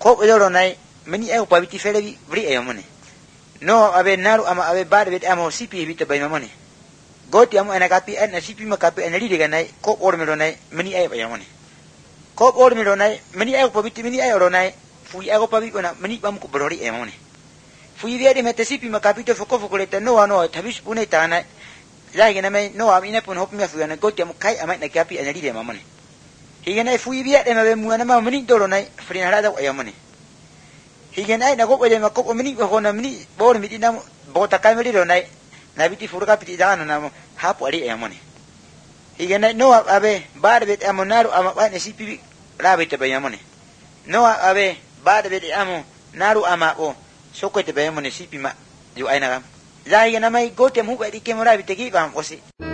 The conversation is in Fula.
ko yoro nai meni e pa biti fere bri e mone no abe naru ama abe bar bet amo sipi bita bay mamone goti amo ena kapi en sipi ma kapi en ri de nai ko or me nai meni e bay mone ko or me nai meni e pa biti meni e oro nai fui e pa biti na meni pam ko brori e mone fui viade mete sipi ma kapi to foko le no ano tabis pune tana ya gena mai no ami ne pun hop me fu na goti amo kai ama na kapi en ri de mamone higena fui viade ma be mu na ma meni doro nai frina hada e mone higena na ko ele ma ko meni ko na meni bor mi dinam bota kai meri ro nai na biti furka piti dana na hapo ali e mone higena no abe bar bet amonaru ama ba ne sipi rabe te bayamone no abe bar bet amo naru ama o soko te bayamone sipi ma yu aina gam ya higena mai gote mu ba dikemora bitegi bam osi